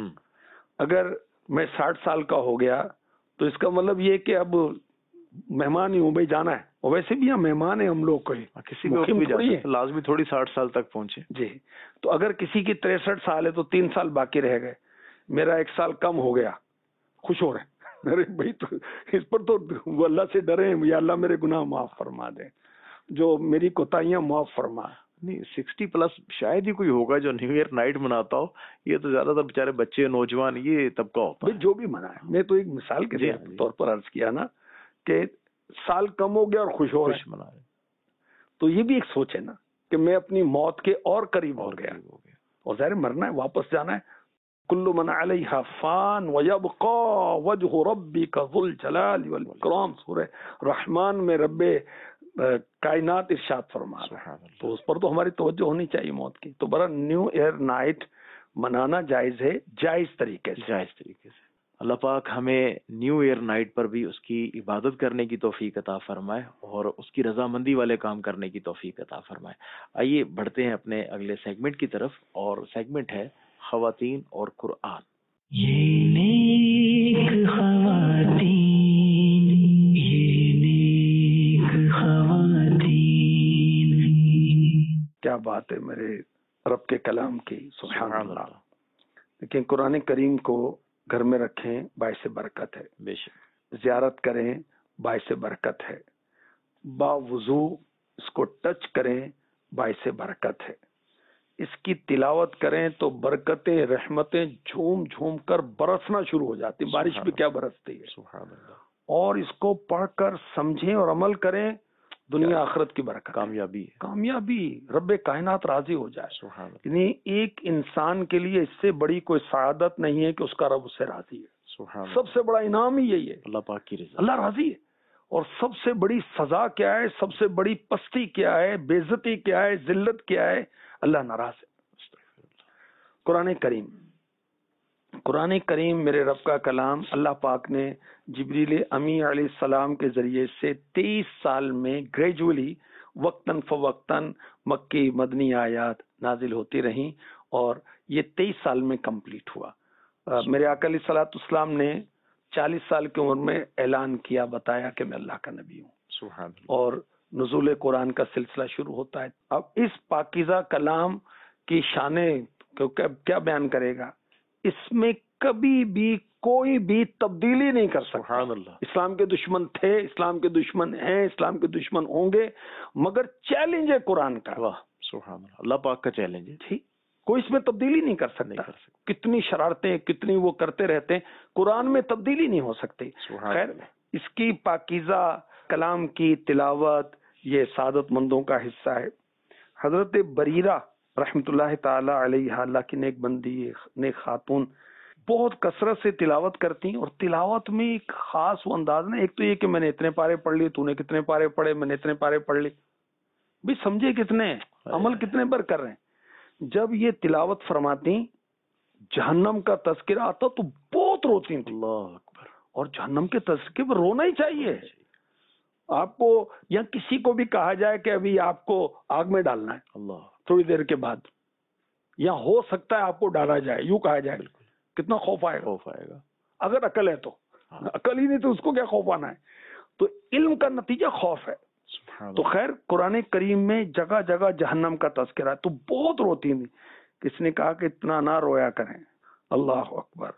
اگر میں ساٹھ سال کا ہو گیا تو اس کا مطلب یہ کہ اب مہمان ہی ہوں بھائی، جانا ہے، اور ویسے بھی ہم مہمان ہیں ہم لوگ، کوئی کسی بھی لازمی تھوڑی ساٹھ سال تک پہنچے۔ جی تو اگر کسی کی تریسٹھ سال ہے تو تین سال باقی رہ گئے، میرا ایک سال کم ہو گیا، خوش ہو رہے ہیں، ارے بھائی تو اس پر تو وہ اللہ سے ڈرے، یا اللہ میرے گناہ معاف فرما دے، جو میری کوتاہیاں معاف فرما۔ نہیں سکسٹی پلس شاید ہی کوئی ہوگا جو نیو ایئر نائٹ مناتا ہو، یہ تو زیادہ تر بیچارے بچے نوجوان یہ طبقہ ہوتا ہے جو بھی منائے۔ میں تو ایک مثال کے طور پر عرض کیا نا کہ سال کم ہو گیا اور خوش ہو رہے منا رہے، تو یہ بھی ایک سوچ ہے نا کہ میں اپنی موت کے اور قریب ہو گیا، اور ظاہر مرنا ہے، واپس جانا ہے۔ کل من علیہا فان ویبقا وجہ ربک ذو الجلال والاکرام، سورہ رحمان میں رب کائنات ارشاد فرما رہا ہے، تو اس پر تو ہماری توجہ ہونی چاہیے موت کی۔ تو برا نیو ایئر نائٹ منانا جائز ہے، جائز طریقے سے، جائز طریقے سے۔ اللہ پاک ہمیں نیو ایئر نائٹ پر بھی اس کی عبادت کرنے کی توفیق عطا فرمائے اور اس کی رضامندی والے کام کرنے کی توفیق عطا فرمائے۔ آئیے بڑھتے ہیں اپنے اگلے سیگمنٹ کی طرف، اور سیگمنٹ ہے خواتین اور قرآن۔ یہ نیک خواتین، یہ نیک خواتین، کیا بات ہے میرے رب کے کلام کی، سبحان اللہ۔ لیکن قرآن کریم کو گھر میں رکھیں، باعث برکت ہے، بے شک زیارت کریں، باعث برکت ہے، با وضو اس کو ٹچ کریں، باعث برکت ہے، اس کی تلاوت کریں تو برکتیں رحمتیں جھوم جھوم کر برسنا شروع ہو جاتی، بارش بھی کیا برستی ہے، سبحان اللہ۔ اور اس کو پڑھ کر سمجھیں اور عمل کریں، دنیا آخرت کی برکت، کامیابی ہے، کامیابی، رب کائنات راضی ہو جائے۔ سبحان اللہ۔ یعنی ایک انسان کے لیے اس سے بڑی کوئی سعادت نہیں ہے کہ اس کا رب اس سے راضی ہے، سبحان اللہ۔ سب سے بڑا انعام ہی یہی ہے، اللہ پاک کی رضا، اللہ راضی ہے۔ اور سب سے بڑی سزا کیا ہے، سب سے بڑی پستی کیا ہے، بے عزتی کیا ہے، ذلت کیا ہے، اللہ ناراض ہے۔ قرآن کریم، قرآن کریم میرے رب کا کلام، اللہ پاک نے جبریل امی علیہ السلام کے ذریعے سے تیئیس سال میں گریجولی وقتاً فوقتاً مکی مدنی آیات نازل ہوتی رہیں، اور یہ تیئیس سال میں کمپلیٹ ہوا۔ میرے آقا علیہ الصلوۃ والسلام نے چالیس سال کی عمر میں اعلان کیا، بتایا کہ میں اللہ کا نبی ہوں. سبحان اللہ. اور نزول قرآن کا سلسلہ شروع ہوتا ہے. اب اس پاکیزہ کلام کی شانیں کیا بیان کرے گا؟ اس میں کبھی بھی کوئی بھی تبدیلی نہیں کر سکتا. سبحان اللہ. اسلام کے دشمن تھے، اسلام کے دشمن ہیں، اسلام کے دشمن ہوں گے، مگر چیلنج ہے قرآن کا. واہ سبحان اللہ. اللہ پاک کا چیلنج ہے. ٹھیک، کوئی اس میں تبدیلی نہیں کر سکتا. کتنی شرارتیں، کتنی وہ کرتے رہتے ہیں، قرآن میں تبدیلی نہیں ہو سکتی. خیر، اس کی پاکیزہ کلام کی تلاوت یہ سعادت مندوں کا حصہ ہے. حضرت بریرہ رحمۃ اللہ تعالی علیہ، اللہ کی نیک بندی، نیک خاتون، بہت کثرت سے تلاوت کرتی ہیں. اور تلاوت میں ایک خاص وہ انداز نا، ایک تو یہ کہ میں نے اتنے پارے پڑھ لیے، تو نے کتنے پارے پڑھے، میں نے اتنے پارے پڑھ لیے. بھی سمجھے کتنے ہیں، عمل کتنے پر کر رہے ہیں. جب یہ تلاوت فرماتی جہنم کا تذکرہ آتا تو بہت روتی تھی. اللہ اکبر. اور جہنم کے تذکرے پر رونا ہی چاہیے. آپ کو یا کسی کو بھی کہا جائے کہ ابھی آپ کو آگ میں ڈالنا ہے اللہ تھوڑی دیر کے بعد، یا ہو سکتا ہے آپ کو ڈالا جائے، یوں کہا جائے، کتنا خوف آئے گا. خوف آئے گا اگر عقل ہے تو. عقل ہی نہیں تو اس کو کیا خوف آنا ہے. تو علم کا نتیجہ خوف ہے. تو خیر، قرآن کریم میں جگہ جگہ جہنم کا تذکرہ ہے. تو بہت روتی تھی. کس نے کہا کہ اتنا نہ رویا کریں. اللہ اکبر.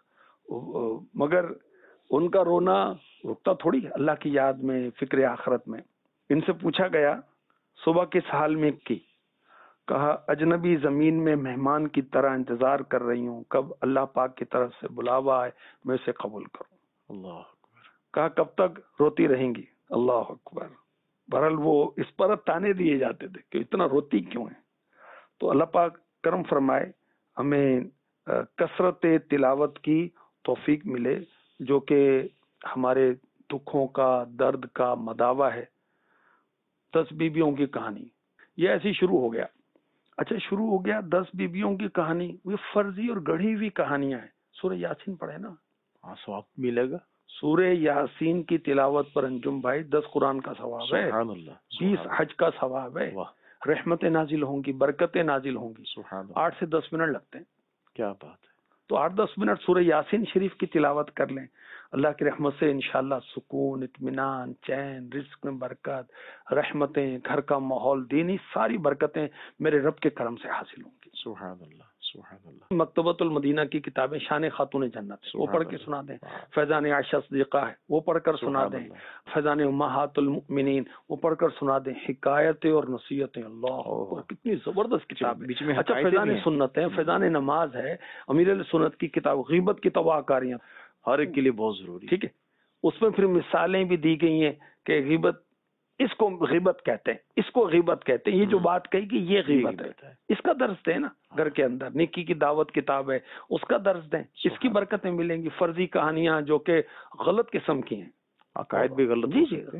مگر ان کا رونا رکتا تھوڑی ہے اللہ کی یاد میں، فکر آخرت میں. ان سے پوچھا گیا صبح کس حال میں کی؟ کہا اجنبی زمین میں مہمان کی طرح انتظار کر رہی ہوں، کب اللہ پاک کی طرف سے بلاوا آئے میں اسے قبول کروں. اللہ اکبر. کہا کب تک روتی رہیں گی؟ اللہ اکبر. بہرحال وہ اس پر تانے دیے جاتے تھے کہ اتنا روتی کیوں ہے. تو اللہ پاک کرم فرمائے ہمیں کثرت تلاوت کی توفیق ملے، جو کہ ہمارے دکھوں کا، درد کا مداوا ہے. دس بیویوں کی کہانی یہ ایسی شروع ہو گیا. اچھا شروع ہو گیا دس بیویوں کی کہانی. یہ فرضی اور گڑھی ہوئی کہانیاں ہیں. سورہ یاسین پڑھے نا، ہاں ثواب ملے گا. سورہ یاسین کی تلاوت پر انجم بھائی دس قرآن کا ثواب ہے، سبحان اللہ. بیس حج کا ثواب ہے. واہ رحمتیں نازل ہوں گی، برکتیں نازل ہوں گی. سبحان اللہ. آٹھ سے دس منٹ لگتے ہیں. کیا بات ہے. تو آٹھ دس منٹ سورہ یاسین شریف کی تلاوت کر لیں. اللہ کی رحمت سے انشاءاللہ سکون، اطمینان، چین، رزق میں برکت، رحمتیں، گھر کا ماحول، دینی ساری برکتیں میرے رب کے کرم سے حاصل ہوں گی. سبحان اللہ. سبحان اللہ. مکتبۃ المدینہ کی کتابیں شان خاتون جنت ہے، وہ پڑھ کے سنا دیں. فیضان عائشہ صدیقہ ہے، وہ پڑھ کر سنا دیں. فیضان امہات المؤمنین وہ پڑھ کر سنا دیں. حکایتیں اور نصیحتیں، اللہ اکبر، کتنی زبردست کتاب ہے. اچھا فیضان سنت ہے، فیضان نماز ہے، امیر علیہ سنت کی کتاب، غیبت کی تباہ کاریاں ہر ایک کے لیے بہت ضروری. ٹھیک ہے. اس میں پھر مثالیں بھی دی گئی ہیں کہ غیبت، اس کو غیبت کہتے ہیں، اس کو غیبت کہتے ہیں. یہ جو بات کہی کہ یہ غیبت ہے، اس کا درس دیں نا گھر کے اندر. نیکی کی دعوت کتاب ہے، اس کا درس دیں، اس کی برکتیں ملیں گی. فرضی کہانیاں جو کہ غلط قسم کی ہیں، عقائد بھی غلط. جی جی.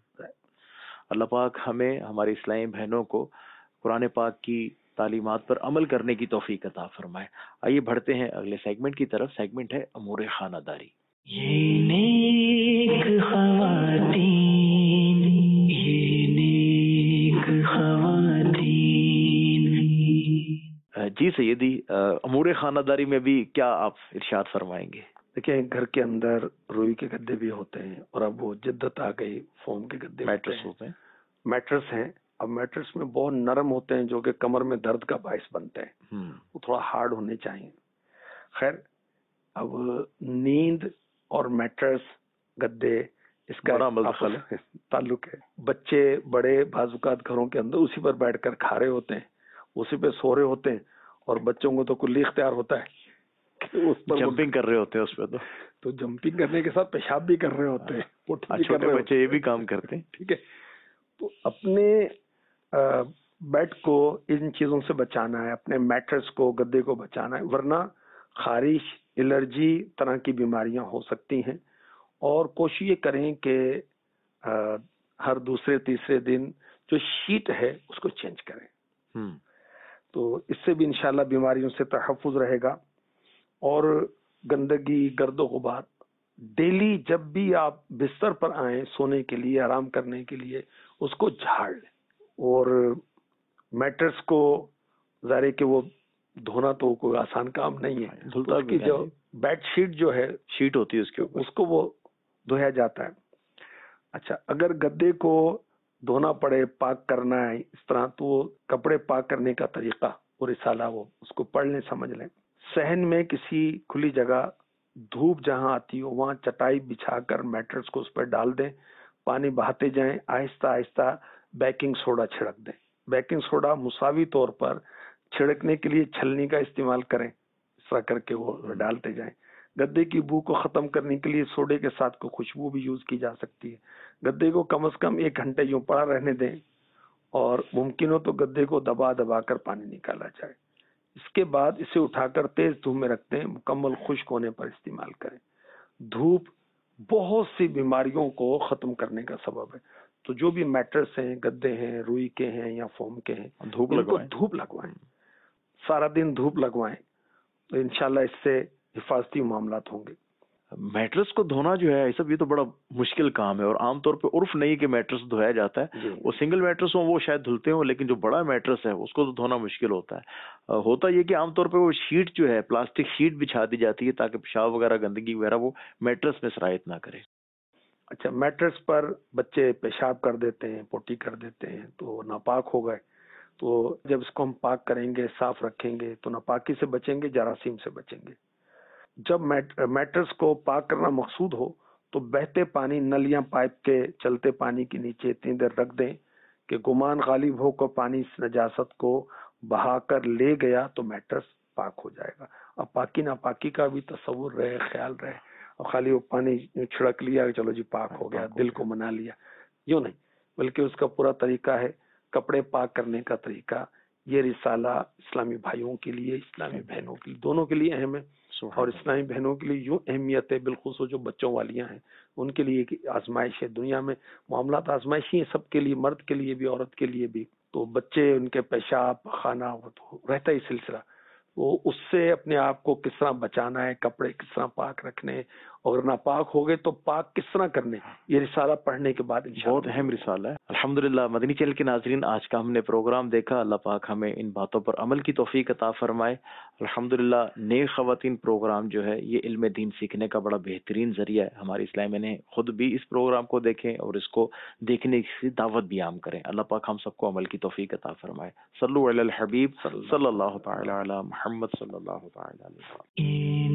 اللہ پاک ہمیں، ہماری اسلامی بہنوں کو قرآن پاک کی تعلیمات پر عمل کرنے کی توفیق عطا فرمائے. آئیے بڑھتے ہیں اگلے سیگمنٹ کی طرف. سیگمنٹ ہے امور خانہ داری. یہ نیک خواتین، یہ نیک خواتین. جی سیدی، امور خانہ داری میں بھی کیا آپ ارشاد فرمائیں گے؟ دیکھیں، گھر کے اندر روئی کے گدے بھی ہوتے ہیں، اور اب وہ جدت آ گئی، فوم کے گدے میٹرس ہوتے ہیں. میٹرس ہیں. اب میٹرس میں بہت نرم ہوتے ہیں، جو کہ کمر میں درد کا باعث بنتے ہیں. وہ تھوڑا ہارڈ ہونے چاہیے. خیر، اب نیند اور میٹرس، گدے، اس کا تعلق ہے. بچے بڑے بعض اوقات گھروں کے اندر اسی پر بیٹھ کر کھا رہے ہوتے ہیں، اسی پہ سو رہے ہوتے ہیں، اور بچوں کو تو کلی اختیار ہوتا ہے کہ اس پر جمپنگ کر رہے ہوتے ہیں اس پہ. تو تو جمپنگ کرنے کے ساتھ پیشاب بھی کر رہے ہوتے ہیں. چھوٹے بچے یہ بھی کام کرتے ہیں. ٹھیک ہے. تو اپنے بیڈ کو ان چیزوں سے بچانا ہے، اپنے میٹرس کو، گدے کو بچانا ہے، ورنہ خارش، الرجی طرح کی بیماریاں ہو سکتی ہیں. اور کوشش یہ کریں کہ ہر دوسرے تیسرے دن جو شیٹ ہے اس کو چینج کریں. تو اس سے بھی انشاءاللہ بیماریوں سے تحفظ رہے گا. اور گندگی، گرد و غبار، ڈیلی جب بھی آپ بستر پر آئیں سونے کے لیے، آرام کرنے کے لیے، اس کو جھاڑ لیں. اور میٹرس کو ظاہر ہے کہ وہ دھونا تو کوئی آسان کام نہیں ہے. دھلتا اس کی بھی جو نہیں. بیڈ شیٹ جو ہے شیٹ ہوتی ہے اس کے اوپر, اس کو وہ دھویا جاتا ہے. اچھا اگر گدے کو دھونا پڑے, پاک کرنا ہے اس طرح, تو وہ کپڑے پاک کرنے کا طریقہ وہ رسالہ وہ اس کو پڑھ لیں, سمجھ لیں. صحن میں کسی کھلی جگہ دھوپ جہاں آتی ہو وہاں چٹائی بچھا کر میٹرس کو اس پر ڈال دیں, پانی بہاتے جائیں, آہستہ آہستہ بیکنگ سوڈا چھڑک دیں. بیکنگ سوڈا مساوی طور پر چھڑکنے کے لیے چھلنی کا استعمال کریں, اس طرح کر کے وہ ڈالتے جائیں. گدے کی بو کو ختم کرنے کے لیے سوڈے کے ساتھ کوئی خوشبو بھی یوز کی جا سکتی ہے. گدے کو کم از کم ایک گھنٹے یوں پڑا رہنے دیں, اور ممکن ہو تو گدے کو دبا دبا کر پانی نکالا جائے. اس کے بعد اسے اٹھا کر تیز دھوپ میں رکھ دیں, مکمل خشک ہونے پر استعمال کریں. دھوپ بہت سی بیماریوں کو ختم کرنے کا سبب ہے, تو جو بھی میٹرس ہیں, گدے ہیں, روئی کے ہیں یا فوم کے ہیں, دھوپ ان کو لگوائیں. دھوپ لگوائیں, سارا دن دھوپ لگوائیں, تو انشاءاللہ اس سے حفاظتی معاملات ہوں گے. میٹرس کو دھونا جو ہے سب یہ تو بڑا مشکل کام ہے, اور عام طور پہ عرف نہیں کہ میٹرس دھویا جاتا ہے. جی. وہ سنگل میٹرس ہوں وہ شاید دھلتے ہوں, لیکن جو بڑا میٹرس ہے اس کو تو دھونا مشکل ہوتا ہے. ہوتا یہ کہ عام طور پہ وہ شیٹ جو ہے پلاسٹک شیٹ بچھا دی جاتی ہے تاکہ پیشاب وغیرہ گندگی وغیرہ وہ میٹرس میں سرایت نہ کرے. اچھا میٹرس پر بچے پیشاب کر دیتے ہیں, پوٹی کر دیتے ہیں, تو ناپاک ہو گئے. تو جب اس کو ہم پاک کریں گے, صاف رکھیں گے, تو ناپاکی سے بچیں گے, جراثیم سے بچیں گے. جب میٹرس کو پاک کرنا مقصود ہو تو بہتے پانی نل یا پائپ کے چلتے پانی کے نیچے اتنی دیر رکھ دیں کہ گمان غالب ہو کر پانی اس نجاست کو بہا کر لے گیا تو میٹرس پاک ہو جائے گا. اب پاکی ناپاکی کا بھی تصور رہے, خیال رہے, اور خالی وہ پانی چھڑک لیا چلو جی پاک ہو گیا, دل کو منا لیا, یوں نہیں, بلکہ اس کا پورا طریقہ ہے. کپڑے پاک کرنے کا طریقہ, یہ رسالہ اسلامی بھائیوں کے لیے, اسلامی بہنوں کے لیے, دونوں کے لیے اہم ہے. اور اسلامی بہنوں کے لیے یوں اہمیت ہے, بالخصوص جو بچوں والیاں ہیں ان کے لیے ایک آزمائش ہے. دنیا میں معاملات آزمائشی ہیں سب کے لیے, مرد کے لیے بھی, عورت کے لیے بھی. تو بچے, ان کے پیشاب خانہ تو رہتا ہی سلسلہ, وہ اس سے اپنے آپ کو کس طرح بچانا ہے, کپڑے کس طرح پاک رکھنے, اور ناپاک ہو گئے تو پاک کس طرح کرنے, یہ رسالہ پڑھنے کے بعد بہت اہم رسالہ ہے. الحمدللہ مدنی چینل کے ناظرین, آج کا ہم نے پروگرام دیکھا. اللہ پاک ہمیں ان باتوں پر عمل کی توفیق عطا فرمائے. الحمدللہ نیک خواتین پروگرام جو ہے یہ علم دین سیکھنے کا بڑا بہترین ذریعہ ہے. ہماری اسلام نے خود بھی اس پروگرام کو دیکھیں اور اس کو دیکھنے کی دعوت بھی عام کریں. اللہ پاک ہم سب کو عمل کی توفیق عطا فرمائے. صلو علی الحبیب صلی اللہ تعالی علی محمد صلی اللہ تعالی علیہ وسلم.